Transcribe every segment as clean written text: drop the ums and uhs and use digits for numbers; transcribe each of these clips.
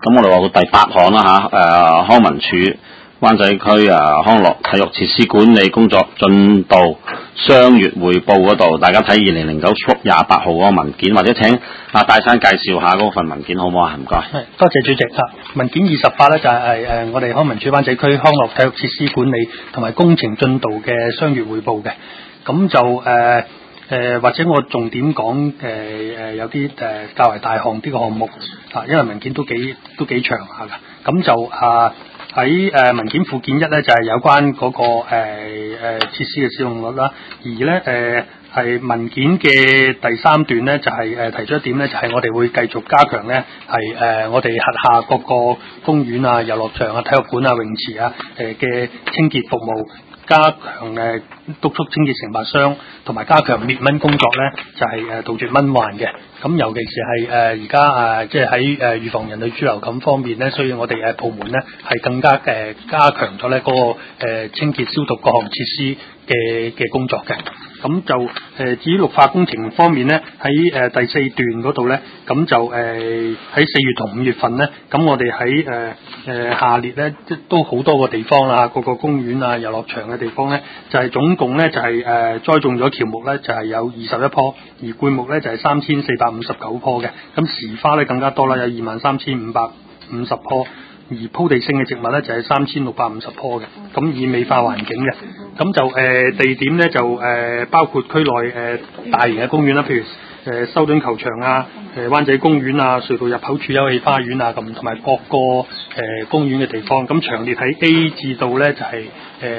咁我哋話到第8項啦康文署灣仔區康樂體育設施管理工作進度雙月匯報嗰度，大家睇2009/28號嗰個文件，或者請戴生介紹下嗰份文件好唔好啊？唔該。 係，多謝主席。文件28咧就係我哋康文署灣仔區康樂體育設施管理同埋工程進度嘅雙月匯報嘅。咁就或者我重點講有啲較為大項啲嘅項目因為文件都幾長下㗎。咁就喺文件附件1咧就係有關嗰個設施嘅使用率啦，而咧係文件嘅第3段咧就係提出一點咧，就係我哋會繼續加強咧係我哋轄下各個公園啊、遊樂場啊、體育館啊、泳池啊嘅清潔服務。加強督促清潔承辦商，同埋加強滅蚊工作咧，就係杜絕蚊患嘅。咁尤其是係而家即係喺預防人類豬流感方面咧，所以我哋部門咧係更加加強咗咧嗰個清潔消毒各項設施嘅工作嘅。咁就至於綠化工程方面咧，喺第4段嗰度咧，咁就喺4月同5月份咧，咁我哋喺下列咧都好多個地方啦，各個公園啊、遊樂場嘅地方咧，就係總共咧就係栽種咗喬木咧就係有21棵，而灌木咧就係3459棵嘅。咁時花咧更加多啦，有23550棵。而鋪地性嘅植物咧就係3650棵嘅，咁以美化環境嘅。咁就地點咧就包括區內大型嘅公園啦，譬如修頓球場啊、灣仔公園啊、隧道入口處休憩花園啊咁，同埋各個公園嘅地方。咁詳列喺 A 至到咧就係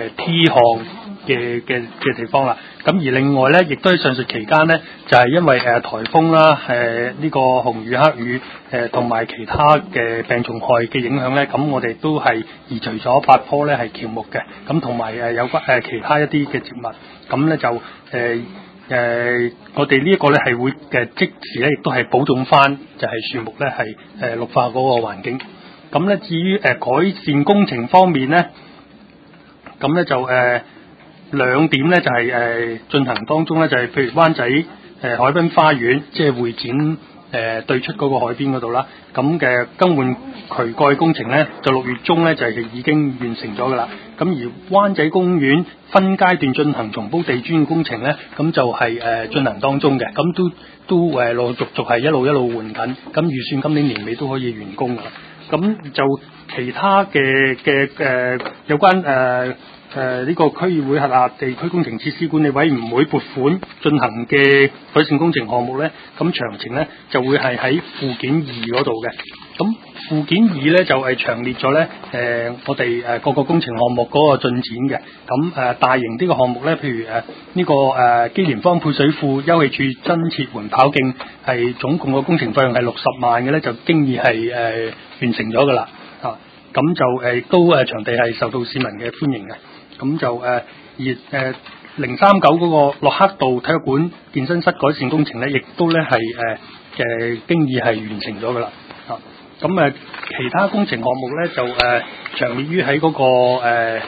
T 項嘅地方啦。咁而另外咧，亦都喺上述期間咧，就係因為颱風啦、呢個紅雨黑雨同埋其他嘅病蟲害嘅影響咧，咁我哋都係移除咗8棵咧係喬木嘅，咁同埋有關其他一啲嘅植物，咁咧就我哋呢一個咧係會即時咧亦都係保種翻，就係樹木咧係綠化嗰個環境。咁咧至於改善工程方面咧，咁咧就2點咧就係進行當中咧，就係譬如灣仔海濱花園，即係會展對出嗰個海邊嗰度啦。咁嘅更換渠蓋工程咧，就6月中咧就係已經完成咗噶啦。咁而灣仔公園分階段進行重鋪地磚工程咧，咁就係進行當中嘅。咁都陸陸續續係一路換緊。咁預算今年年尾都可以完工噶啦。咁就其他嘅有關呢個區議會轄下地區工程設施管理委員會撥款進行嘅改善工程項目咧，咁詳情咧就會係喺附件2嗰度嘅。咁附件2咧就係詳列咗咧我哋各個工程項目嗰個進展嘅。咁大型啲嘅項目咧，譬如呢個基廉坊配水庫休憩處增設緩跑徑，係總共個工程費用係60萬嘅咧，就經已係完成咗噶啦。咁就都場地係受到市民嘅歡迎嘅。咁就而039嗰個洛克道體育館健身室改善工程咧，亦都咧係經已係完成咗噶啦。咁其他工程項目咧就詳列於喺嗰個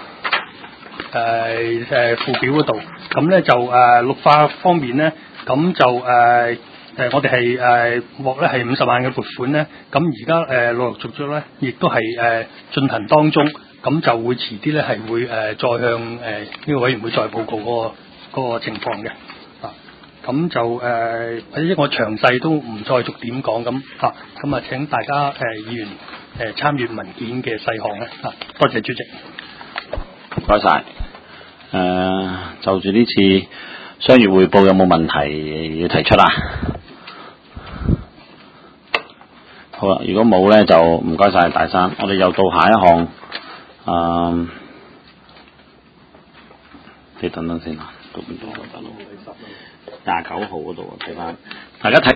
附表嗰度。咁咧就綠化方面咧，咁就我哋係獲咧係50萬嘅撥款咧。咁而家陸陸續續咧，亦都係進行當中。咁就會遲啲咧係會再向呢個委員會再報告嗰個情況嘅。咁就或者我詳細都唔再逐點講咁。咁啊請大家議員參閱文件嘅細項咧。多謝主席。 唔該晒。就住呢次雙月匯報有冇問題要提出啊？好啦，如果冇咧就唔該晒大生。我哋又到下一項。你等等先啊，到邊度？29號嗰度睇翻，大家睇。